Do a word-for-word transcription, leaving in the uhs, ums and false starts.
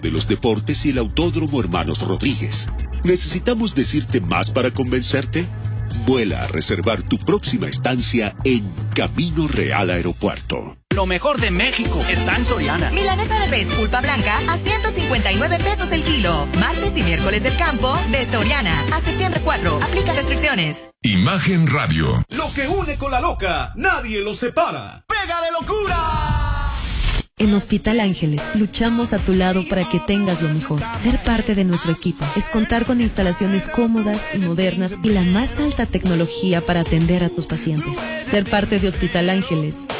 de los deportes y el Autódromo Hermanos Rodríguez. ¿Necesitamos decirte más para convencerte? Vuela a reservar tu próxima estancia en Camino Real Aeropuerto. Lo mejor de México está en Soriana. Milanesa de res pulpa blanca a ciento cincuenta y nueve pesos el kilo. Martes y miércoles del campo de Soriana. A septiembre cuatro. Aplica restricciones. Imagen Radio. Lo que une con la loca, nadie lo separa. ¡Pega de locura! En Hospital Ángeles, luchamos a tu lado para que tengas lo mejor. Ser parte de nuestro equipo es contar con instalaciones cómodas y modernas y la más alta tecnología para atender a tus pacientes. Ser parte de Hospital Ángeles